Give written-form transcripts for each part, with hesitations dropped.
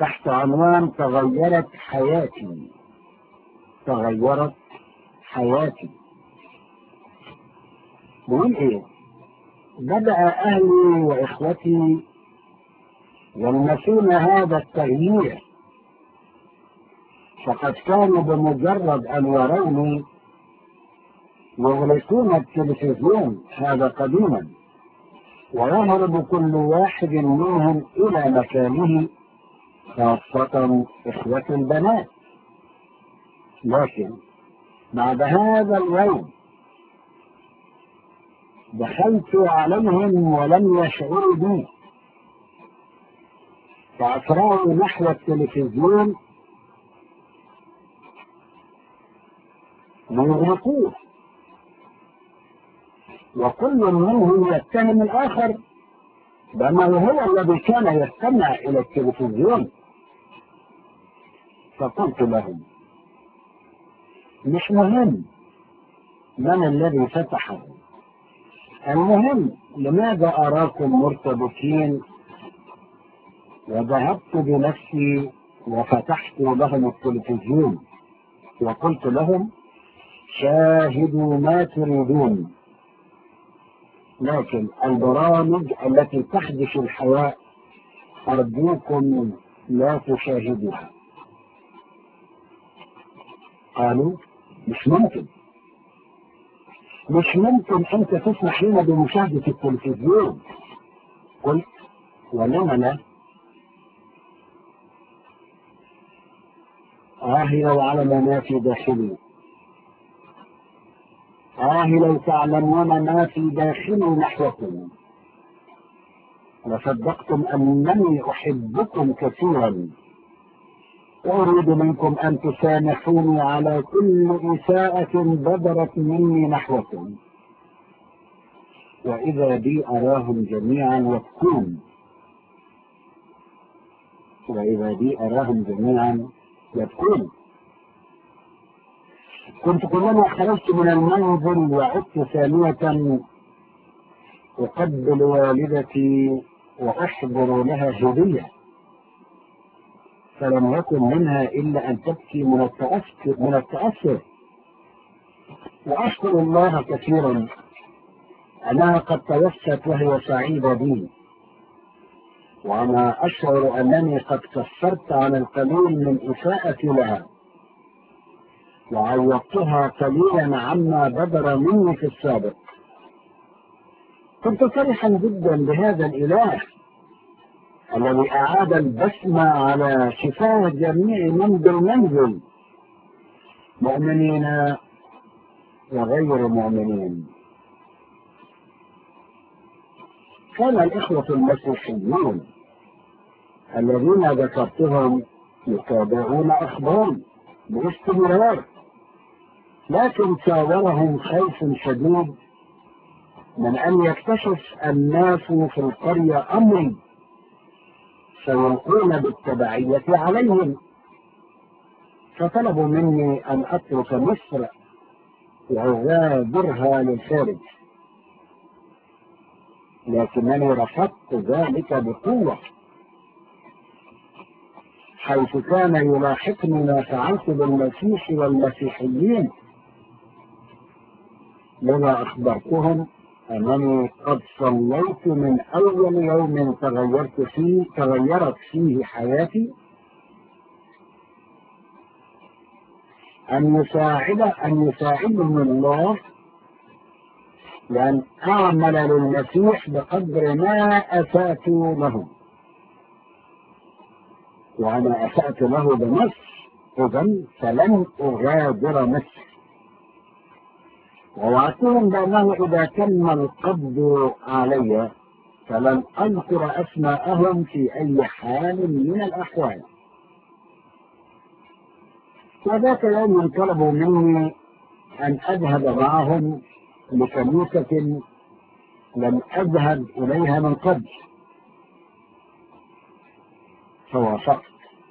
تحت عنوان تغيرت حياتي. تغيرت حياتي. بيقول ايه؟ بدأ اهلي واخوتي يلمسون هذا التغيير، فقد كانوا بمجرد ان يروني يغلقون التلفزيون، هذا قديما، ويهرب كل واحد منهم الى مكانه، خاصة اخوة البنات. لكن بعد هذا اليوم دخلت عليهم ولم يشعروا بي، فأسرعوا نحو التلفزيون ليغلقوه، وكل منهم يتهم الآخر بأنه هو الذي كان يستمع إلى التلفزيون. فقلت لهم: مش مهم من الذي فتحه، المهم لماذا أراكم مرتبكين. وذهبت بنفسي وفتحت لهم التلفزيون وقلت لهم: شاهدوا ما تريدون، لكن البرامج التي تحدث الحياة أرجوكم لا تشاهدوها. قالوا: مش ممكن أنت تسمح لنا بمشاهدة التلفزيون. قلت: ولم لا؟ لو علم ما في داخلي، لو تعلمون ما في داخلي نحوكم لصدقتم أنني أحبكم كثيرا، وأريد منكم أن تسامحوني على كل إساءة بدرت مني نحوكم. وإذا بي أراهم جميعا يبكون، كنت كلما خرجت من المنزل وعدت ثانية أقبل والدتي وأحضر لها هدية، فلم يكن منها إلا أن تبكي من التأثر. وأشكر الله كثيرا أنها قد توفت وهي سعيدة بي، وأنا أشعر أنني قد كفرت عن القليل من إساءتي لها، وعوضتها قليلا عما بدر مني في السابق. كنت فرحا جدا بهذا الإله الذي أعاد البسمة على شفاه جميع من بالمنزل، مؤمنين وغير مؤمنين. كان الإخوة المسيحيون الذين ذكرتهم يتابعون أخباري باستمرار، لكن ساورهم خوف شديد من أن يكتشف الناس في القرية أمري سيلقون بالتبعية عليهم، فطلبوا مني أن أترك مصر وأغادرها للخارج، لكنني رفضت ذلك بقوة، حيث كان يلاحقني ما فعلت بالمسيح والمسيحيين. لذا أخبرتهم أنني قد صليت من أول يوم تغيرت فيه حياتي أن يساعدني الله لأن أعمل للمسيح بقدر ما أسأت له، وأنا أسأت له بمصر، إذن فلن أغادر مصر. ووعدتهم بأنه إذا تم القبض علي فلن أذكر أسماءهم في أي حال من الأحوال. وذات يوم طلبوا مني أن أذهب معهم لكنيسة لم أذهب إليها من قبل، فوافقت،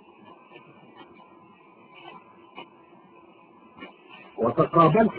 وتقابلت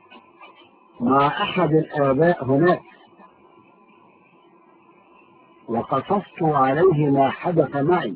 مع أحد الآباء هناك، وقصصت عليه ما حدث معي،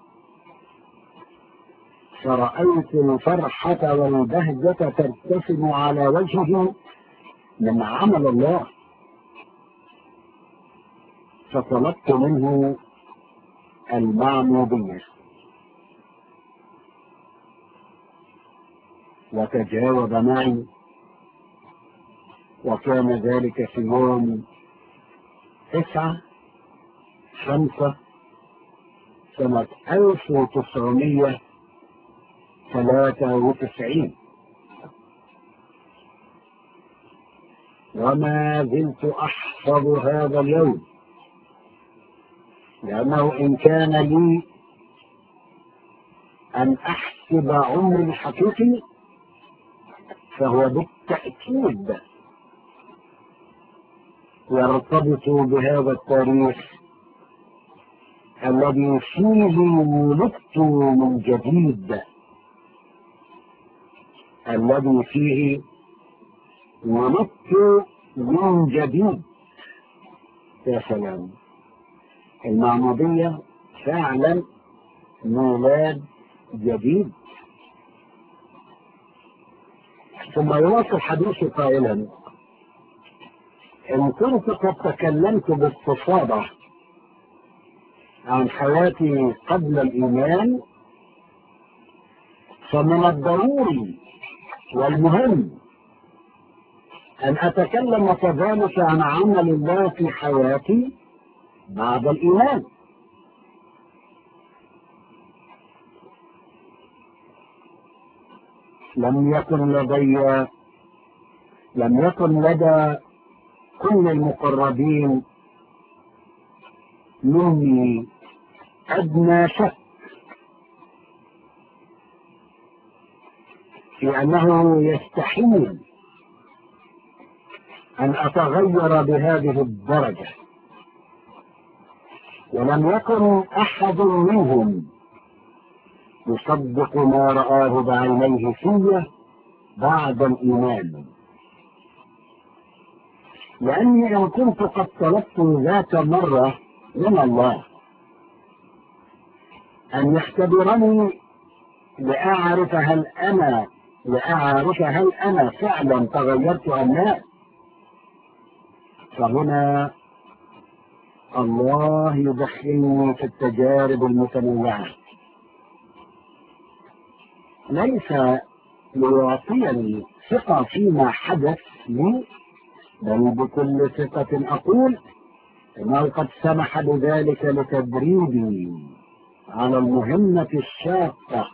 فرأيت الفرحة والبهجة ترتسم على وجهه من عمل الله، فطلبت منه المعمودية، وتجاوب معي، وكان ذلك في يوم 9/5 سنة 1993. وما زلت أحفظ هذا اليوم، لأنه إن كان لي أن أحسب عمري الحقيقي فهو بالتأكيد يرتبط بهذا التاريخ الذي فيه ولدت من جديد، الذي فيه ولدت من جديد. يا سلام، المعمودية فعلا ميلاد جديد. ثم يواصل حديثه قائلا: إن كنت قد تكلمت باستفاضة عن حياتي قبل الإيمان، فمن الضروري والمهم أن أتكلم كذلك عن عمل الله في حياتي بعد الإيمان. لم يكن لدى كل المقربين مني أدنى شك في أنه يستحيل أن أتغير بهذه الدرجة، ولم يكن أحد منهم يصدق ما رآه بعينيه في بعد الإيمان، لأني إن كنت قد طلبت ذات مرة من الله أن يختبرني لأعرف هل أنا فعلا تغيرت أم لا، فهنا الله يدخلني في التجارب المتنوعة، ليس ليعطيني ثقة فيما حدث لي، بل بكل ثقة أقول إنه قد سمح بذلك لتدريبي على المهمة الشاقة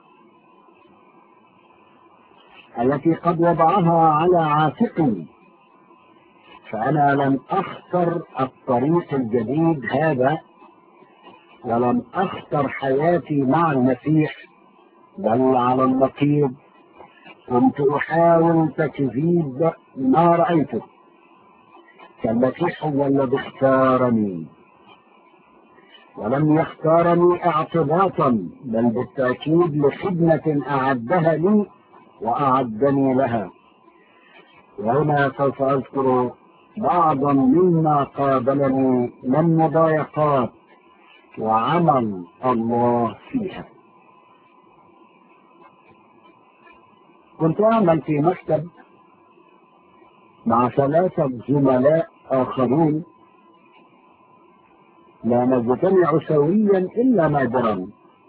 التي قد وضعها على عاتقي، فأنا لم أختر الطريق الجديد هذا، ولم أختر حياتي مع المسيح، بل على النقيض كنت أحاول تكذيب ما رأيته، فالمسيح هو الذي اختارني، ولم يختارني اعتباطا، بل بالتأكيد لخدمة أعدها لي وأعدني لها. وهنا سوف أذكر بعضا مما قابلني من مضايقات وعمل الله فيها. كنت أعمل في مكتب مع 3 زملاء آخرين، لا نجتمع سويا إلا نادرا،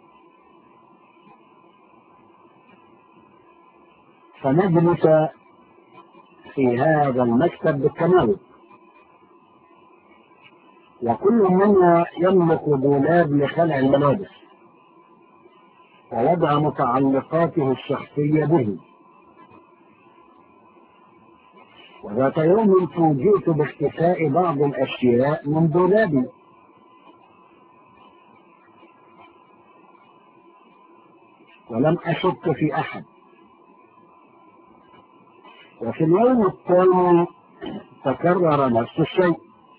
فنجلس في هذا المكتب بالتناوب، وكل منا يملك دولاب لخلع الملابس ووضع متعلقاته الشخصية به. وذات يوم فوجئت باختفاء بعض الأشياء من دولابي، ولم أشك في أحد. وفي اليوم الثاني تكرر نفس الشيء،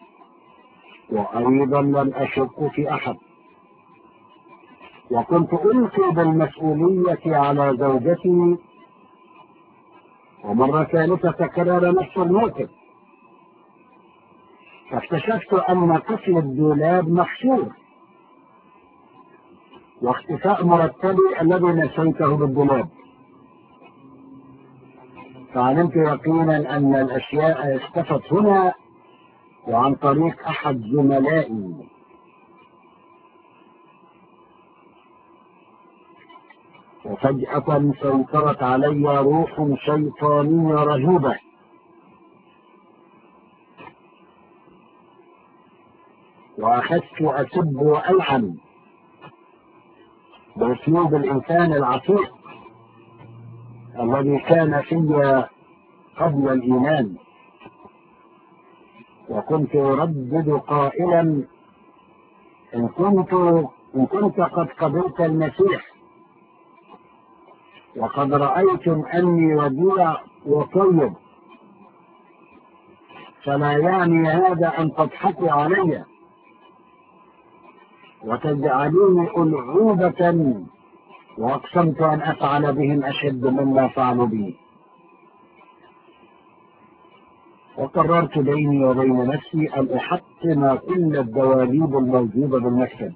وأيضا لم أشك في أحد، وكنت ألقي بالمسؤولية على زوجتي، ومرة ثالثة تكرر نفس الموقف، فاكتشفت أن قفل الدولاب محشور، واختفاء مرتبي الذي نسيته بالدولاب. فعلمت يقينا أن الأشياء اختفت هنا وعن طريق أحد زملائي. وفجأة سيطرت علي روح شيطانية رهيبة، وأخذت أسب وألعن بأسلوب الإنسان العتيق الذي كان في قبل الإيمان، وكنت أردد قائلا: إن كنت قد قبلت المسيح وقد رأيتم أني وديع وطيب، فلا يعني هذا أن تضحكوا علي وتجعلوني ألعوبة، وأقسمت أن أفعل بهم أشد مما فعلوا بي. وقررت بيني وبين نفسي أن أحطم كل الدواليب الموجودة بالمكتب،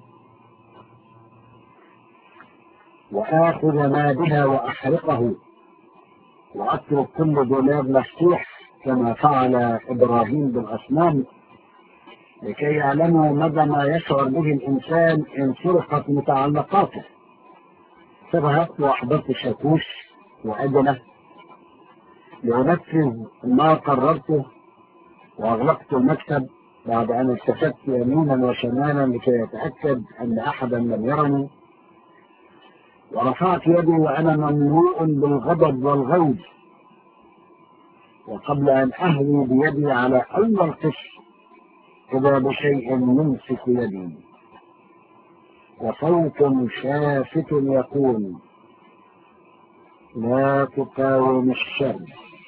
وآخذ ما بها وأحرقه، وأترك كل دولاب مفتوح كما فعل إبراهيم بالأصنام، لكي يعلموا مدى ما يشعر به الإنسان إن سرقت متعلقاته. فذهبت وأحضرت شاكوش وأدنة لأنفذ ما قررته، وأغلقت المكتب بعد أن التفت يمينا وشمالا لكي يتأكد أن أحدا لم يرني، ورفعت يدي وأنا مملوء بالغضب والغيظ. وقبل أن أهوي بيدي على أول قش إذا بشيء يمسك يدي، وصوت شافت يقول: لا تقاوم الشر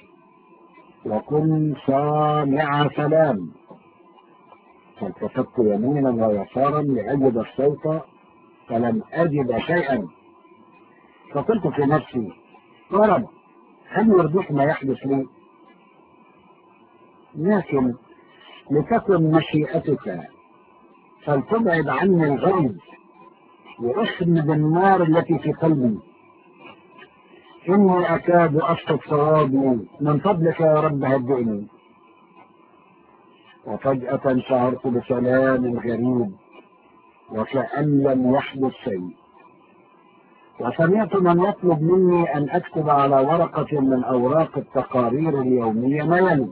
وكن صانع سلام. فالتفت يمينا ويسارا لأجد الصوت فلم أجد شيئا، فقلت في نفسي: يا رب، هل يرضيك ما يحدث لي؟ لكن لتكن مشيئتك، فلتبعد عني الغيظ وأخمد النار التي في قلبي. إني أكاد أسقط صوابي، من فضلك يا رب هدئني. وفجأة شعرت بسلام غريب وكأن لم يحدث شيء، وسمعت من يطلب مني أن أكتب على ورقة من أوراق التقارير اليومية ما يلي: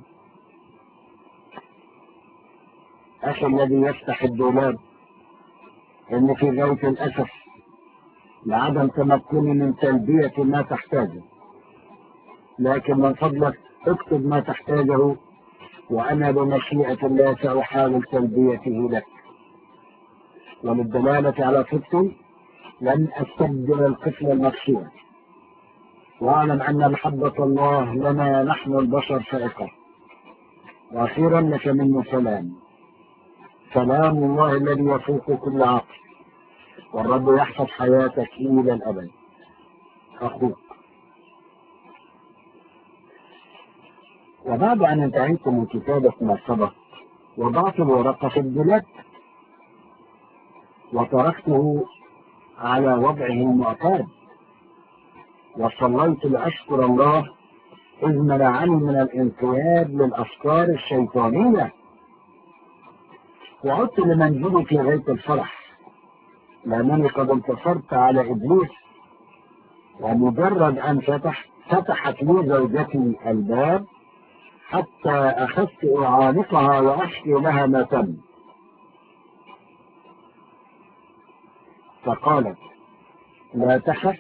أخي الذي يفتح الدولاب، إن في غاية الأسف لعدم تمكني من تلبية ما تحتاجه، لكن من فضلك اكتب ما تحتاجه، وأنا بمشيئة الله سأحاول تلبيته لك. وللدلالة على صدقي لن أستبدل القفل المكسور، وأعلم أن محبة الله لنا نحن البشر فائقة. وأخيرا لك مني سلام الله الذي يفوق كل عقل، والرب يحفظ حياتك إلى الأبد. أخوك. وبعد أن انتهيت من كتابة ما سبق، وضعت الورقة في الدولاب وتركته على وضعه المعتاد، وصليت لأشكر الله إذ منعني من الانقياد للأفكار الشيطانية. وعدت لمنزلي في غاية الفرح، لأنني قد انتصرت على إبليس. ومجرد أن فتحت لي زوجتي الباب حتى أخذت أعانقها وأحكي لها ما تم، فقالت: لا تخف،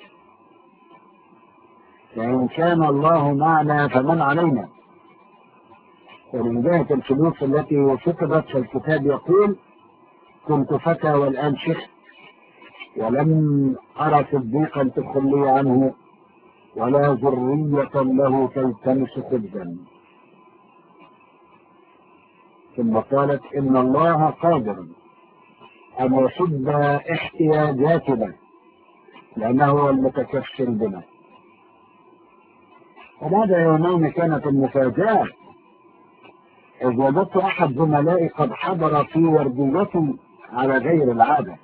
فإن كان الله معنا فمن علينا. ومن جهة الفلوس التي فقدت، فالكتاب يقول: كنت فتى والآن شيخ، ولم أرى صديقا تخلي عنه ولا ذرية له تلتمس خبزا. ثم قالت: إن الله قادر أن يسد احتياجاتنا، لأنه هو المتكفل بنا. وبعد يومين كانت المفاجأة إذ وجدت أحد زملائي قد حضر في ورديتي على غير العادة،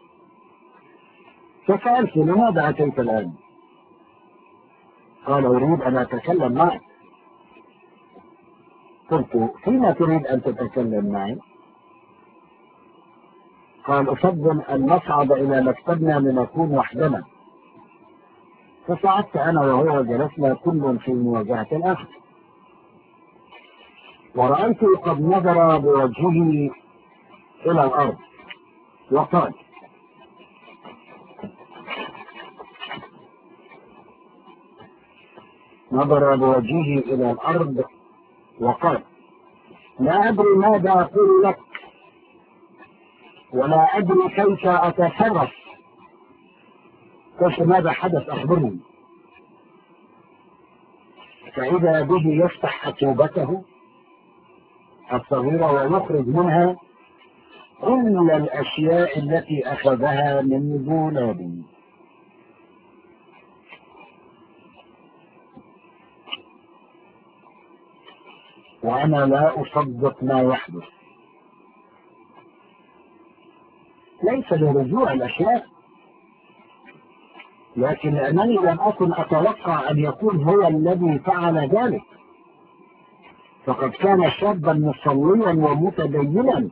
فسألت لماذا أتيت الآن؟ قال أريد أن أتكلم معك. قلت فيما تريد أن تتكلم معي؟ قال أفضل أن نصعد إلى مكتبنا لنكون وحدنا. فصعدت أنا وهو جلسنا كل في مواجهة الآخر، ورأيته قد نظر بوجهه إلى الأرض وقال: نظر بوجهه إلى الأرض وقال: لا أدري ماذا أقول لك، ولا أدري كيف أتصرف. قلت ماذا حدث؟ أخبرني. فإذا به يفتح حتوبته الصغيرة ويخرج منها كل الأشياء التي أخذها من دولابي. وأنا لا أصدق ما يحدث، ليس لرجوع الأشياء، لكن لأنني لم أكن أتوقع أن يكون هو الذي فعل ذلك، فقد كان شابا مصليا ومتدينا.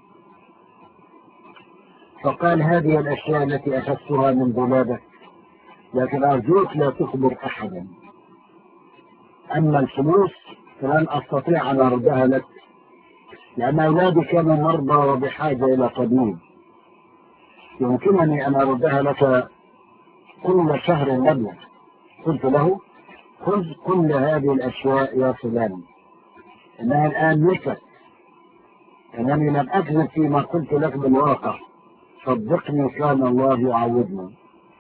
فقال: هذه الأشياء التي أخذتها من دولابك، لكن أرجوك لا تخبر أحدا. أما الفلوس فلن أستطيع أن أردها لك، لأن أولادي كانوا مرضى وبحاجة إلى طبيب. يمكنني أن أردها لك كل شهر مبلغ. قلت له: خذ كل هذه الأشياء يا فلان، إنها الآن ملكك، أنني لم أكذب فيما قلت لك بالواقع. صدقني، كان الله يعوضني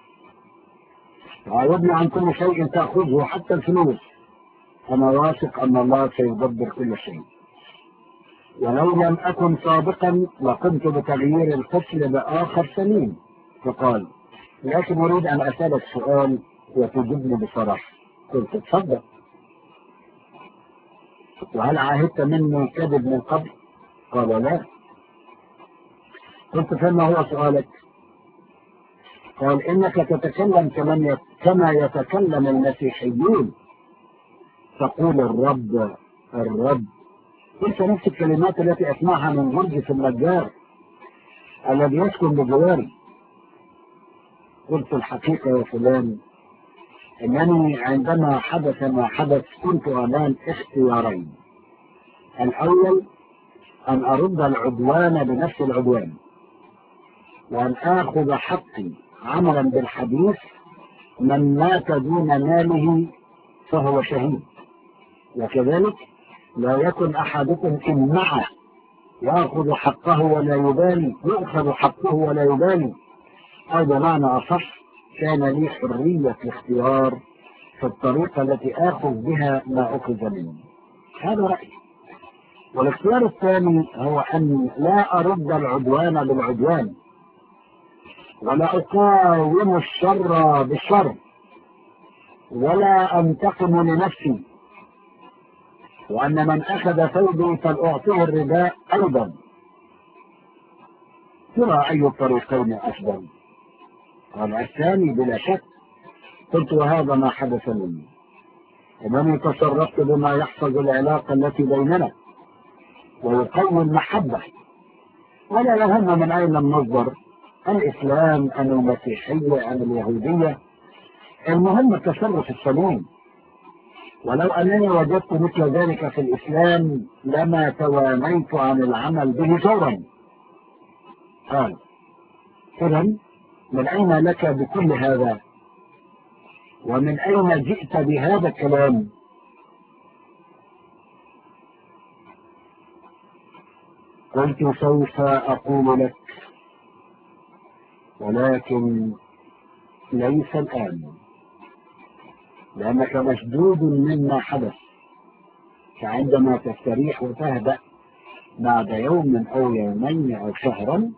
عن كل شيء تأخذه، حتى الفلوس. أنا واثق أن الله سيدبر كل شيء، ولو لم أكن صادقا لقمت بتغيير القتل بآخر سليم. فقال: لكن أريد أن أسألك سؤال وتجبني بصراحة. قلت: تفضل. وهل عاهدت مني كذب من قبل؟ قال: لا. قلت: فما هو سؤالك؟ قال: إنك تتكلم كما يتكلم المسيحيون، تقول الرب الرب. قلت: نفس الكلمات التي أسمعها من جرجس النجار الذي يسكن بجواري. قلت: الحقيقة يا فلان، إنني عندما حدث ما حدث كنت أمام اختيارين: الأول أن أرد العدوان بنفس العدوان، وأن آخذ حقي عملا بالحديث: من مات دون ماله فهو شهيد. وكذلك لا يكن أحدكم إن معه يأخذ حقه ولا يبالي، يؤخذ حقه ولا يبالي. أو بمعنى أصح، كان لي حرية الاختيار في الطريقة التي آخذ بها ما أخذ مني. هذا رأيي. والاختيار الثاني هو أن لا أرد العدوان بالعدوان، ولا أقاوم الشر بالشر، ولا أنتقم لنفسي، وأن من أخذ ثوبي فلأعطيه الرداء أيضا. ترى أي الطريقين أفضل؟ قال: الثاني بلا شك. قلت: وهذا ما حدث مني، إنني تصرفت بما يحفظ العلاقة التي بيننا ويقوي المحبة، ولا يهم من أين المصدر، الإسلام أم المسيحية أم اليهودية، المهم التصرف السليم. ولو أنني وجدت مثل ذلك في الإسلام لما توانيت عن العمل به فورا. قال: إذن من أين لك بكل هذا؟ ومن أين جئت بهذا الكلام؟ قلت: سوف أقول لك، ولكن ليس الآن، لأنك مشدود مما حدث. فعندما تستريح وتهدأ بعد يوم أو يومين أو شهرا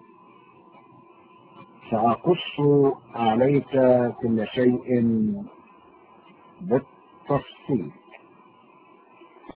سأقص عليك كل شيء بالتفصيل.